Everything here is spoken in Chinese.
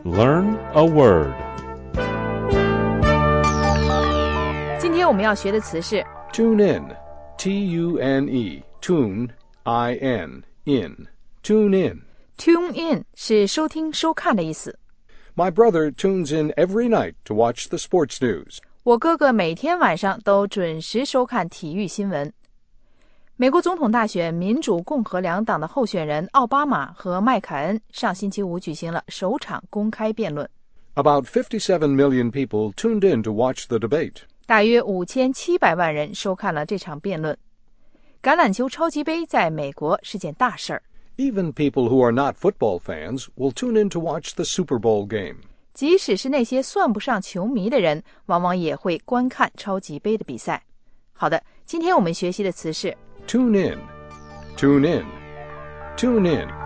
Learn a word. 今天我们要学的词是 Tune in. T-U-N-E. Tune, I-N, in. Tune in. tune in 是收听收看的意思。 My brother tunes in every night to watch the sports news. 我哥哥每天晚上都准时收看体育新闻。美国总统大选，民主共和两党的候选人奥巴马和麦凯恩上星期五举行了首场公开辩论。 About 57 million people tuned in to watch the debate. 大约5700万人收看了这场辩论。橄榄球超级杯在美国是件大事儿。 Even people who are not football fans will tune in to watch the Super Bowl game. 即使是那些算不上球迷的人，往往也会观看超级杯的比赛。好的，今天我们学习的词是 Tune in. Tune in. Tune in.